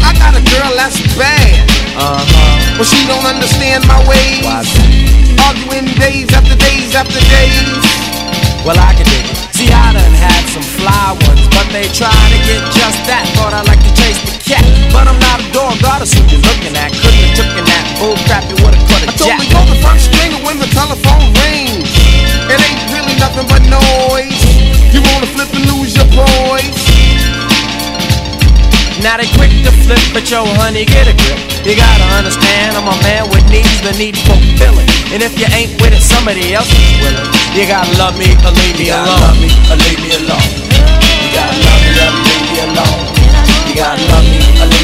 I got a girl that's bad. But she don't understand my ways. Arguing days after days after days. Well, I can dig it. See, I done had some fly ones, but they trying to get just that. Thought I'd like to chase the cat, but I'm not a dog, gotta see what you're looking at. Couldn't have taken that bull crap, you would've cut a jack. I told her, you're the first stringer when the telephone rings. It ain't really nothing but noise. You wanna flip and lose your poise. Now they quick to flip, but yo, honey, get a grip. You gotta understand, I'm a man with needs that need fulfilling. And if you ain't with it, somebody else is willing. You gotta love me or leave me alone. Love me or leave me alone. You gotta love me or leave me alone. You gotta love me or leave me alone.